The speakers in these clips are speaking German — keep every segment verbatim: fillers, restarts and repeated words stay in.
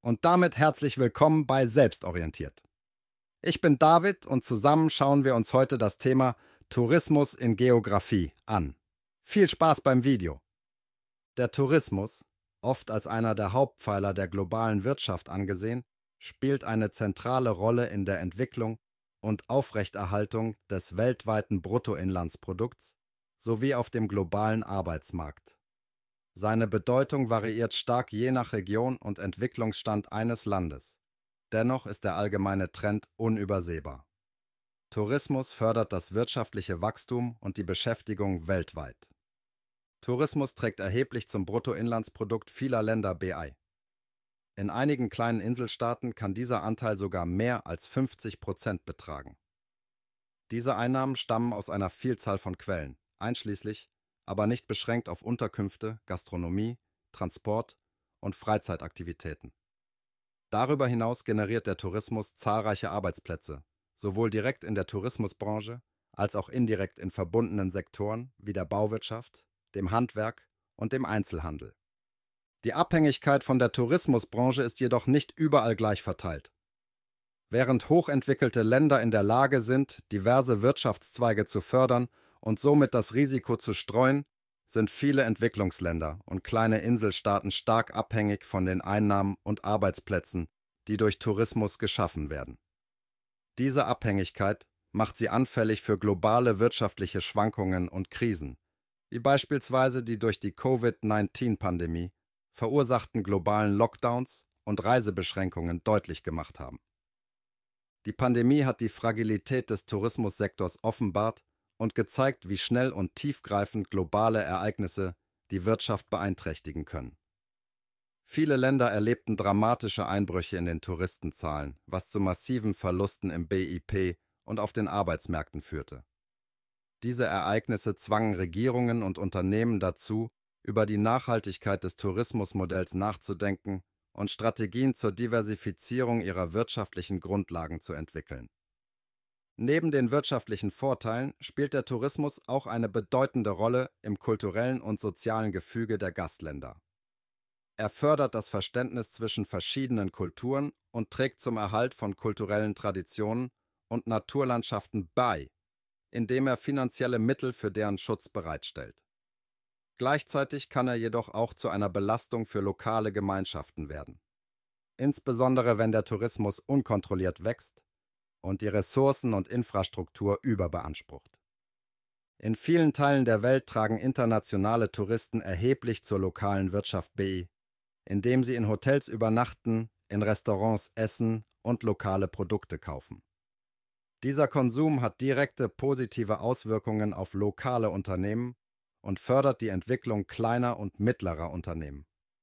Und damit herzlich willkommen bei Selbstorientiert. Ich bin David und zusammen schauen wir uns heute das Thema Tourismus in Geografie an. Viel Spaß beim Video! Der Tourismus, oft als einer der Hauptpfeiler der globalen Wirtschaft angesehen, spielt eine zentrale Rolle in der Entwicklung und Aufrechterhaltung des weltweiten Bruttoinlandsprodukts sowie auf dem globalen Arbeitsmarkt. Seine Bedeutung variiert stark je nach Region und Entwicklungsstand eines Landes. Dennoch ist der allgemeine Trend unübersehbar. Tourismus fördert das wirtschaftliche Wachstum und die Beschäftigung weltweit. Tourismus trägt erheblich zum Bruttoinlandsprodukt vieler Länder bei. In einigen kleinen Inselstaaten kann dieser Anteil sogar mehr als fünfzig Prozent betragen. Diese Einnahmen stammen aus einer Vielzahl von Quellen, einschließlich, aber nicht beschränkt auf Unterkünfte, Gastronomie, Transport und Freizeitaktivitäten. Darüber hinaus generiert der Tourismus zahlreiche Arbeitsplätze, sowohl direkt in der Tourismusbranche als auch indirekt in verbundenen Sektoren wie der Bauwirtschaft, dem Handwerk und dem Einzelhandel. Die Abhängigkeit von der Tourismusbranche ist jedoch nicht überall gleich verteilt. Während hochentwickelte Länder in der Lage sind, diverse Wirtschaftszweige zu fördern und somit das Risiko zu streuen, sind viele Entwicklungsländer und kleine Inselstaaten stark abhängig von den Einnahmen und Arbeitsplätzen, die durch Tourismus geschaffen werden. Diese Abhängigkeit macht sie anfällig für globale wirtschaftliche Schwankungen und Krisen, wie beispielsweise die durch die Covid neunzehn Pandemie verursachten globalen Lockdowns und Reisebeschränkungen deutlich gemacht haben. Die Pandemie hat die Fragilität des Tourismussektors offenbart und gezeigt, wie schnell und tiefgreifend globale Ereignisse die Wirtschaft beeinträchtigen können. Viele Länder erlebten dramatische Einbrüche in den Touristenzahlen, was zu massiven Verlusten im B I P und auf den Arbeitsmärkten führte. Diese Ereignisse zwangen Regierungen und Unternehmen dazu, über die Nachhaltigkeit des Tourismusmodells nachzudenken und Strategien zur Diversifizierung ihrer wirtschaftlichen Grundlagen zu entwickeln. Neben den wirtschaftlichen Vorteilen spielt der Tourismus auch eine bedeutende Rolle im kulturellen und sozialen Gefüge der Gastländer. Er fördert das Verständnis zwischen verschiedenen Kulturen und trägt zum Erhalt von kulturellen Traditionen und Naturlandschaften bei, indem er finanzielle Mittel für deren Schutz bereitstellt. Gleichzeitig kann er jedoch auch zu einer Belastung für lokale Gemeinschaften werden. Insbesondere wenn der Tourismus unkontrolliert wächst und die Ressourcen und Infrastruktur überbeansprucht. In vielen Teilen der Welt tragen internationale Touristen erheblich zur lokalen Wirtschaft bei, indem sie in Hotels übernachten, in Restaurants essen und lokale Produkte kaufen. Dieser Konsum hat direkte positive Auswirkungen auf lokale Unternehmen und fördert die Entwicklung kleiner und mittlerer Unternehmen.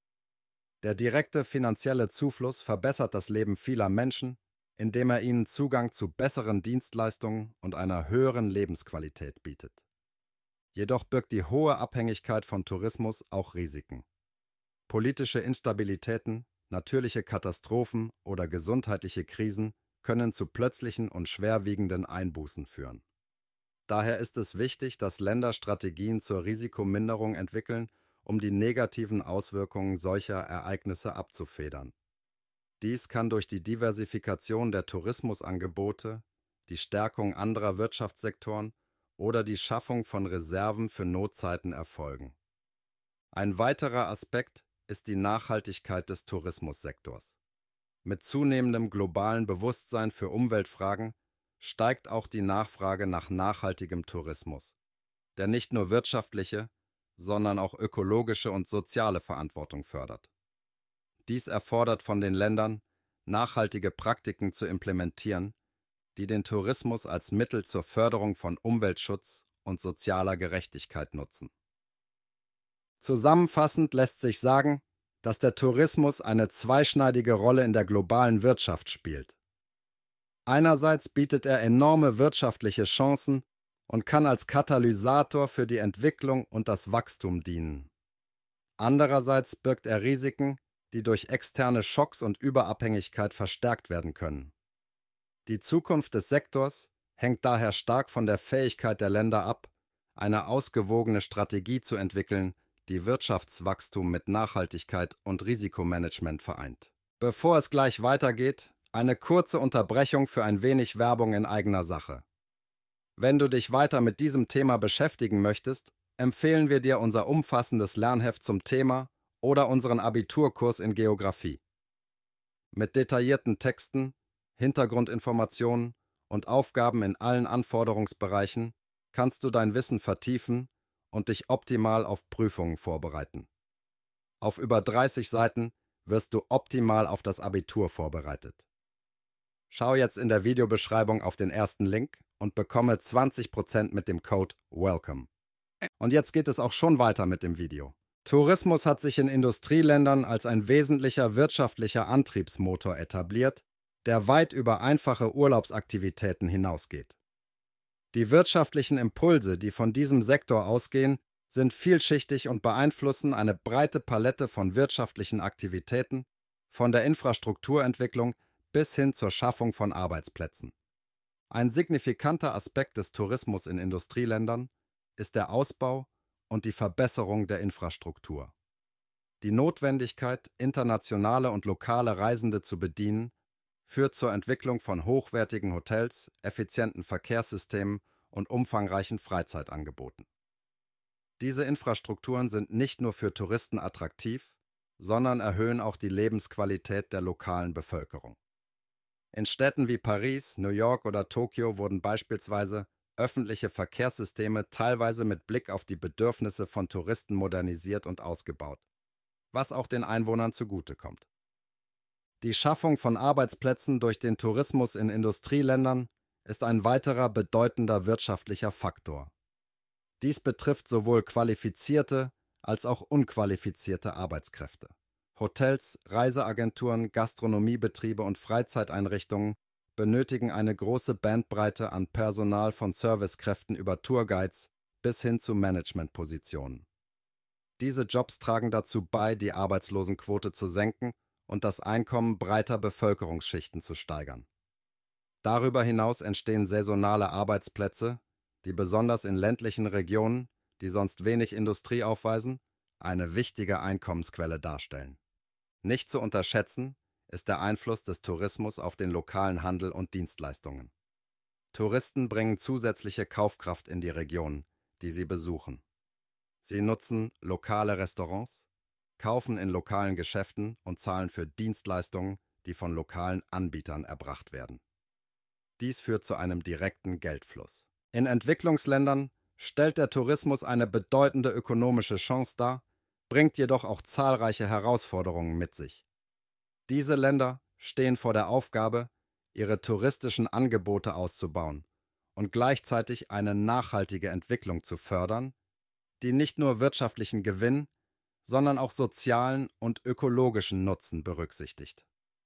Der direkte finanzielle Zufluss verbessert das Leben vieler Menschen, indem er ihnen Zugang zu besseren Dienstleistungen und einer höheren Lebensqualität bietet. Jedoch birgt die hohe Abhängigkeit von Tourismus auch Risiken. Politische Instabilitäten, natürliche Katastrophen oder gesundheitliche Krisen können zu plötzlichen und schwerwiegenden Einbußen führen. Daher ist es wichtig, dass Länder Strategien zur Risikominderung entwickeln, um die negativen Auswirkungen solcher Ereignisse abzufedern. Dies kann durch die Diversifikation der Tourismusangebote, die Stärkung anderer Wirtschaftssektoren oder die Schaffung von Reserven für Notzeiten erfolgen. Ein weiterer Aspekt ist die Nachhaltigkeit des Tourismussektors. Mit zunehmendem globalen Bewusstsein für Umweltfragen steigt auch die Nachfrage nach nachhaltigem Tourismus, der nicht nur wirtschaftliche, sondern auch ökologische und soziale Verantwortung fördert. Dies erfordert von den Ländern, nachhaltige Praktiken zu implementieren, die den Tourismus als Mittel zur Förderung von Umweltschutz und sozialer Gerechtigkeit nutzen. Zusammenfassend lässt sich sagen, dass der Tourismus eine zweischneidige Rolle in der globalen Wirtschaft spielt. Einerseits bietet er enorme wirtschaftliche Chancen und kann als Katalysator für die Entwicklung und das Wachstum dienen. Andererseits birgt er Risiken, die durch externe Schocks und Überabhängigkeit verstärkt werden können. Die Zukunft des Sektors hängt daher stark von der Fähigkeit der Länder ab, eine ausgewogene Strategie zu entwickeln, die Wirtschaftswachstum mit Nachhaltigkeit und Risikomanagement vereint. Bevor es gleich weitergeht, eine kurze Unterbrechung für ein wenig Werbung in eigener Sache. Wenn du dich weiter mit diesem Thema beschäftigen möchtest, empfehlen wir dir unser umfassendes Lernheft zum Thema oder unseren Abiturkurs in Geographie. Mit detaillierten Texten, Hintergrundinformationen und Aufgaben in allen Anforderungsbereichen kannst du dein Wissen vertiefen und dich optimal auf Prüfungen vorbereiten. Auf über dreißig Seiten wirst du optimal auf das Abitur vorbereitet. Schau jetzt in der Videobeschreibung auf den ersten Link und bekomme zwanzig Prozent mit dem Code WELCOME. Und jetzt geht es auch schon weiter mit dem Video. Tourismus hat sich in Industrieländern als ein wesentlicher wirtschaftlicher Antriebsmotor etabliert, der weit über einfache Urlaubsaktivitäten hinausgeht. Die wirtschaftlichen Impulse, die von diesem Sektor ausgehen, sind vielschichtig und beeinflussen eine breite Palette von wirtschaftlichen Aktivitäten, von der Infrastrukturentwicklung bis hin zur Schaffung von Arbeitsplätzen. Ein signifikanter Aspekt des Tourismus in Industrieländern ist der Ausbau und die Verbesserung der Infrastruktur. Die Notwendigkeit, internationale und lokale Reisende zu bedienen, führt zur Entwicklung von hochwertigen Hotels, effizienten Verkehrssystemen und umfangreichen Freizeitangeboten. Diese Infrastrukturen sind nicht nur für Touristen attraktiv, sondern erhöhen auch die Lebensqualität der lokalen Bevölkerung. In Städten wie Paris, New York oder Tokio wurden beispielsweise öffentliche Verkehrssysteme teilweise mit Blick auf die Bedürfnisse von Touristen modernisiert und ausgebaut, was auch den Einwohnern zugutekommt. Die Schaffung von Arbeitsplätzen durch den Tourismus in Industrieländern ist ein weiterer bedeutender wirtschaftlicher Faktor. Dies betrifft sowohl qualifizierte als auch unqualifizierte Arbeitskräfte. Hotels, Reiseagenturen, Gastronomiebetriebe und Freizeiteinrichtungen benötigen eine große Bandbreite an Personal von Servicekräften über Tourguides bis hin zu Managementpositionen. Diese Jobs tragen dazu bei, die Arbeitslosenquote zu senken und das Einkommen breiter Bevölkerungsschichten zu steigern. Darüber hinaus entstehen saisonale Arbeitsplätze, die besonders in ländlichen Regionen, die sonst wenig Industrie aufweisen, eine wichtige Einkommensquelle darstellen. Nicht zu unterschätzen ist der Einfluss des Tourismus auf den lokalen Handel und Dienstleistungen. Touristen bringen zusätzliche Kaufkraft in die Region, die sie besuchen. Sie nutzen lokale Restaurants, kaufen in lokalen Geschäften und zahlen für Dienstleistungen, die von lokalen Anbietern erbracht werden. Dies führt zu einem direkten Geldfluss. In Entwicklungsländern stellt der Tourismus eine bedeutende ökonomische Chance dar, bringt jedoch auch zahlreiche Herausforderungen mit sich. Diese Länder stehen vor der Aufgabe, ihre touristischen Angebote auszubauen und gleichzeitig eine nachhaltige Entwicklung zu fördern, die nicht nur wirtschaftlichen Gewinn, sondern auch sozialen und ökologischen Nutzen berücksichtigt.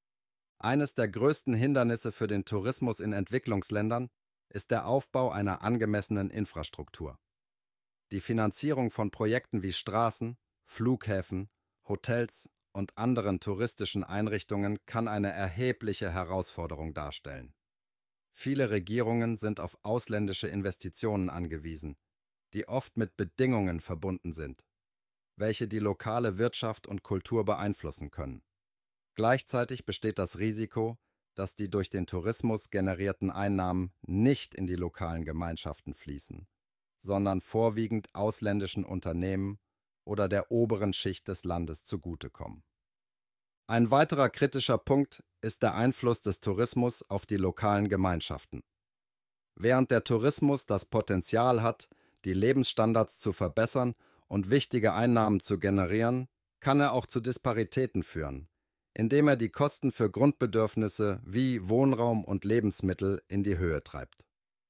Eines der größten Hindernisse für den Tourismus in Entwicklungsländern ist der Aufbau einer angemessenen Infrastruktur. Die Finanzierung von Projekten wie Straßen, Flughäfen, Hotels und anderen touristischen Einrichtungen kann eine erhebliche Herausforderung darstellen. Viele Regierungen sind auf ausländische Investitionen angewiesen, die oft mit Bedingungen verbunden sind, welche die lokale Wirtschaft und Kultur beeinflussen können. Gleichzeitig besteht das Risiko, dass die durch den Tourismus generierten Einnahmen nicht in die lokalen Gemeinschaften fließen, sondern vorwiegend ausländischen Unternehmen oder der oberen Schicht des Landes zugutekommen. Ein weiterer kritischer Punkt ist der Einfluss des Tourismus auf die lokalen Gemeinschaften. Während der Tourismus das Potenzial hat, die Lebensstandards zu verbessern und wichtige Einnahmen zu generieren, kann er auch zu Disparitäten führen, indem er die Kosten für Grundbedürfnisse wie Wohnraum und Lebensmittel in die Höhe treibt.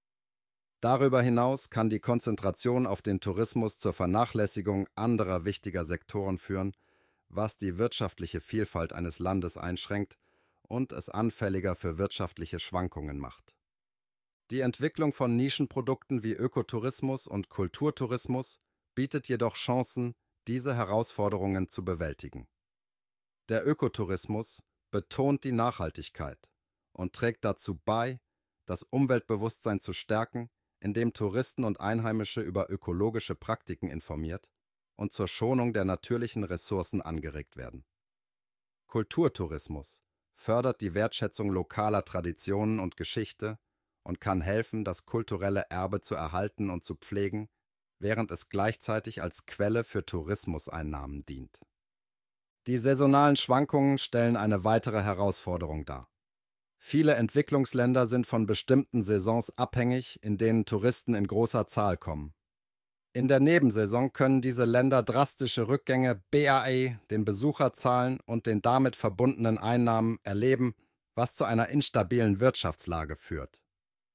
Darüber hinaus kann die Konzentration auf den Tourismus zur Vernachlässigung anderer wichtiger Sektoren führen, was die wirtschaftliche Vielfalt eines Landes einschränkt und es anfälliger für wirtschaftliche Schwankungen macht. Die Entwicklung von Nischenprodukten wie Ökotourismus und Kulturtourismus bietet jedoch Chancen, diese Herausforderungen zu bewältigen. Der Ökotourismus betont die Nachhaltigkeit und trägt dazu bei, das Umweltbewusstsein zu stärken, indem Touristen und Einheimische über ökologische Praktiken informiert und zur Schonung der natürlichen Ressourcen angeregt werden. Kulturtourismus fördert die Wertschätzung lokaler Traditionen und Geschichte und kann helfen, das kulturelle Erbe zu erhalten und zu pflegen, während es gleichzeitig als Quelle für Tourismuseinnahmen dient. Die saisonalen Schwankungen stellen eine weitere Herausforderung dar. Viele Entwicklungsländer sind von bestimmten Saisons abhängig, in denen Touristen in großer Zahl kommen. In der Nebensaison können diese Länder drastische Rückgänge B A E, den Besucherzahlen und den damit verbundenen Einnahmen erleben, was zu einer instabilen Wirtschaftslage führt.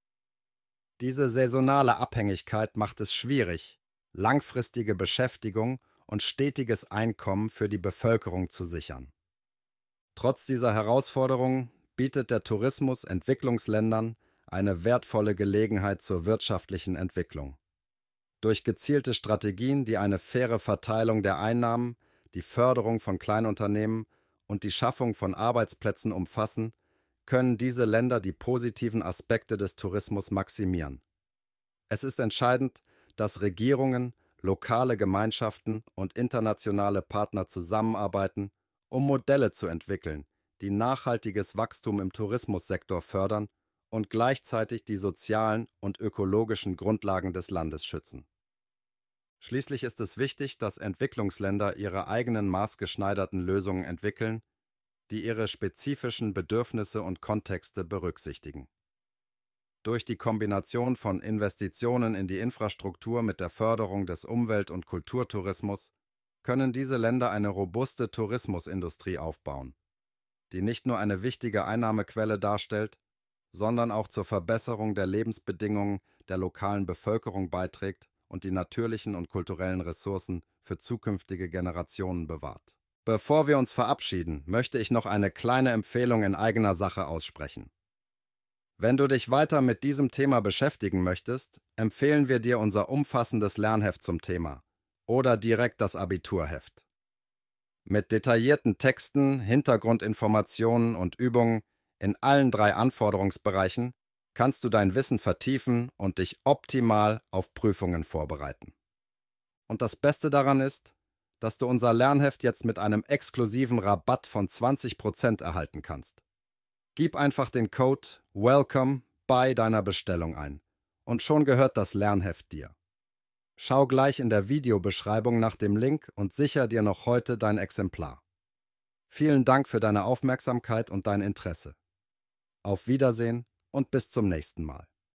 Diese saisonale Abhängigkeit macht es schwierig, langfristige Beschäftigung und stetiges Einkommen für die Bevölkerung zu sichern. Trotz dieser Herausforderungen bietet der Tourismus Entwicklungsländern eine wertvolle Gelegenheit zur wirtschaftlichen Entwicklung. Durch gezielte Strategien, die eine faire Verteilung der Einnahmen, die Förderung von Kleinunternehmen und die Schaffung von Arbeitsplätzen umfassen, können diese Länder die positiven Aspekte des Tourismus maximieren. Es ist entscheidend, dass Regierungen, lokale Gemeinschaften und internationale Partner zusammenarbeiten, um Modelle zu entwickeln, die nachhaltiges Wachstum im Tourismussektor fördern und gleichzeitig die sozialen und ökologischen Grundlagen des Landes schützen. Schließlich ist es wichtig, dass Entwicklungsländer ihre eigenen maßgeschneiderten Lösungen entwickeln, die ihre spezifischen Bedürfnisse und Kontexte berücksichtigen. Durch die Kombination von Investitionen in die Infrastruktur mit der Förderung des Umwelt- und Kulturtourismus können diese Länder eine robuste Tourismusindustrie aufbauen, die nicht nur eine wichtige Einnahmequelle darstellt, sondern auch zur Verbesserung der Lebensbedingungen der lokalen Bevölkerung beiträgt und die natürlichen und kulturellen Ressourcen für zukünftige Generationen bewahrt. Bevor wir uns verabschieden, möchte ich noch eine kleine Empfehlung in eigener Sache aussprechen. Wenn du dich weiter mit diesem Thema beschäftigen möchtest, empfehlen wir dir unser umfassendes Lernheft zum Thema oder direkt das Abiturheft. Mit detaillierten Texten, Hintergrundinformationen und Übungen in allen drei Anforderungsbereichen kannst du dein Wissen vertiefen und dich optimal auf Prüfungen vorbereiten. Und das Beste daran ist, dass du unser Lernheft jetzt mit einem exklusiven Rabatt von zwanzig Prozent erhalten kannst. Gib einfach den Code WELCOME bei deiner Bestellung ein und schon gehört das Lernheft dir. Schau gleich in der Videobeschreibung nach dem Link und sicher dir noch heute dein Exemplar. Vielen Dank für deine Aufmerksamkeit und dein Interesse. Auf Wiedersehen und bis zum nächsten Mal.